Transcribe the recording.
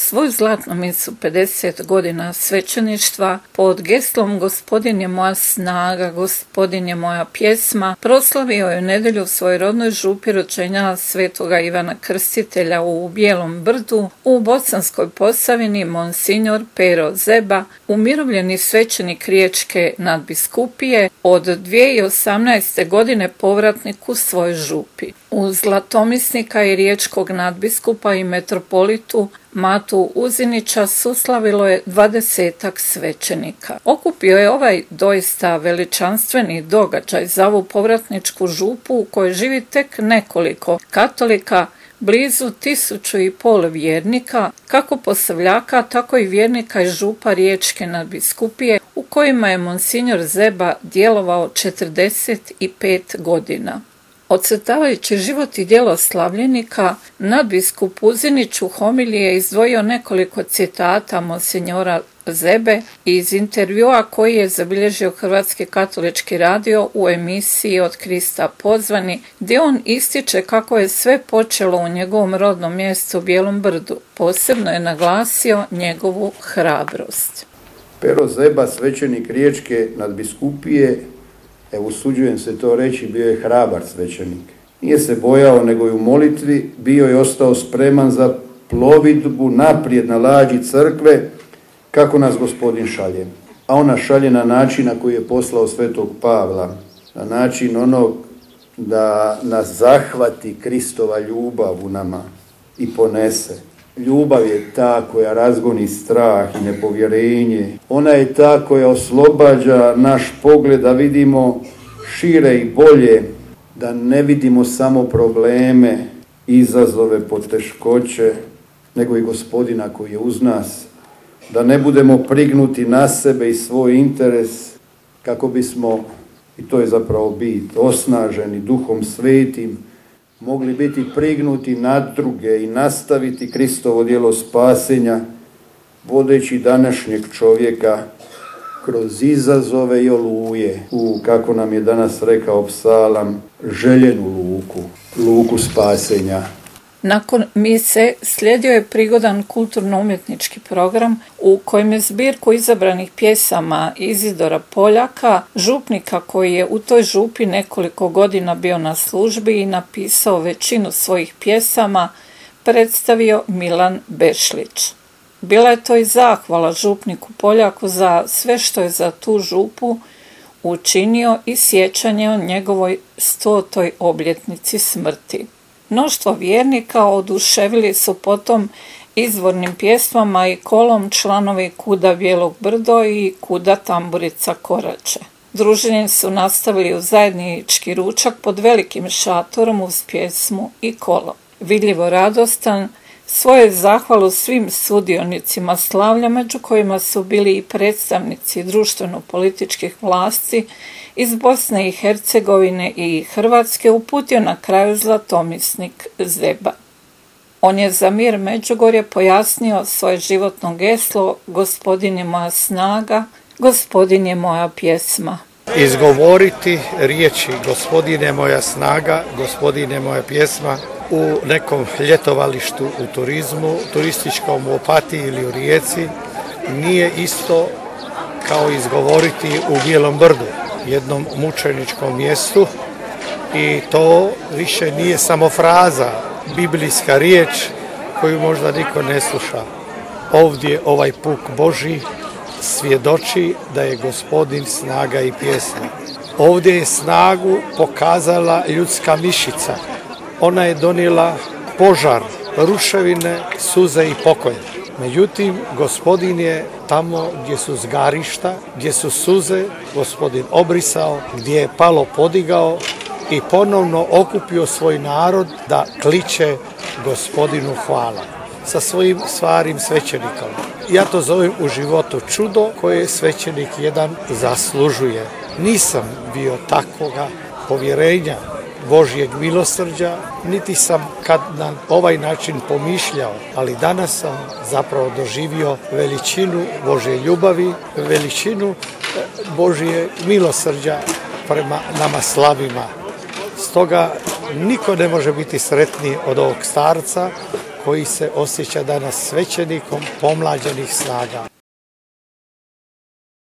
svoju zlatnu misu 50 godina svećeništva pod geslom Gospodin je moja snaga, Gospodin je moja pjesma proslavio je u nedjelju u svojoj rodnoj župi rođenja svetoga Ivana Krstitelja u Bijelom Brdu u Bosanskoj Posavini monsignor Pero Zeba, umirovljeni svećenik Riječke nadbiskupije, od 2018. godine povratnik u svojoj župi. Uz zlatomisnika i riječkog nadbiskupa i metropolitu Matu Uzinića suslavilo je 20-ak svećenika. Okupio je ovaj doista veličanstveni događaj za ovu povratničku župu u kojoj živi tek nekoliko katolika, blizu 1500 vjernika, kako posavljaka, tako i vjernika iz župa Riječke nadbiskupije, u kojima je monsignor Zeba djelovao 45 godina. Ocrtavajući život i djelo slavljenika, nadbiskup Uzinić u homiliji je izdvojio nekoliko citata monsignora Zebe iz intervjua koji je zabilježio Hrvatski katolički radio u emisiji Od Krista pozvani, gdje on ističe kako je sve počelo u njegovom rodnom mjestu Bijelom Brdu. Posebno je naglasio njegovu hrabrost. Pero Zeba, svećenik Riječke nadbiskupije, usuđujem se to reći, bio je hrabar svećenik. Nije se bojao, nego i u molitvi bio je ostao spreman za plovidbu naprijed na lađi crkve, kako nas Gospodin šalje. A on nas šalje na način na koji je poslao svetog Pavla, na način onog da nas zahvati Kristova ljubav u nama i ponese. Ljubav je ta koja razgoni strah i nepovjerenje. Ona je ta koja oslobađa naš pogled da vidimo šire i bolje, da ne vidimo samo probleme, izazove, poteškoće, nego i Gospodina koji je uz nas. Da ne budemo prignuti na sebe i svoj interes, kako bismo, i to je zapravo bit, osnaženi Duhom Svetim, mogli biti prignuti na druge i nastaviti Kristovo djelo spasenja, vodeći današnjeg čovjeka kroz izazove i oluje u, kako nam je danas rekao psalam, željenu luku spasenja. Nakon mise slijedio je prigodan kulturno-umjetnički program u kojem je zbirku izabranih pjesama Izidora Poljaka, župnika koji je u toj župi nekoliko godina bio na službi i napisao većinu svojih pjesama, predstavio Milan Bešlić. Bila je to i zahvala župniku Poljaku za sve što je za tu župu učinio i sjećanje o njegovoj 100. obljetnici smrti. Mnoštvo vjernika oduševili su potom izvornim pjesmama i kolom članovi Kuda Bijelog Brdo i Kuda Tamburica Korače. Druženje su nastavili u zajednički ručak pod velikim šatorom uz pjesmu i kolo. Vidljivo radostan, svoju zahvalu svim sudionicima slavlja, među kojima su bili i predstavnici društveno-političkih vlasti iz Bosne i Hercegovine i Hrvatske, uputio na kraju zlatomisnik Zeba. On je za mir Međugorje pojasnio svoje životno geslo: Gospodin je moja snaga, Gospodin je moja pjesma. Izgovoriti riječi Gospodin je moja snaga, Gospodin je moja pjesma u nekom ljetovalištu u turizmu, turističkom u Opatiji ili u Rijeci nije isto kao izgovoriti u Bijelom Brdu, jednom mučeničkom mjestu, i to više nije samo fraza, biblijska riječ koju možda niko ne sluša. Ovdje ovaj puk Božji svjedoči da je Gospodin snaga i pjesma. Ovdje je snagu pokazala ljudska mišica. Ona je donijela požar, ruševine, suze i pokoj. Međutim, Gospodin je tamo gdje su zgarišta, gdje su suze, Gospodin obrisao, gdje je palo podigao i ponovno okupio svoj narod da kliče Gospodinu hvala sa svojim stvarim svećenikom. Ja to zovem u životu čudo koje svećenik jedan zaslužuje. Nisam bio takvoga povjerenja, Božjeg milosrđa, niti sam kad na ovaj način pomišljao, ali danas sam zapravo doživio veličinu Božje ljubavi, veličinu Božje milosrđa prema nama slabima. Stoga niko ne može biti sretniji od ovog starca koji se osjeća danas svećenikom pomlađenih snaga.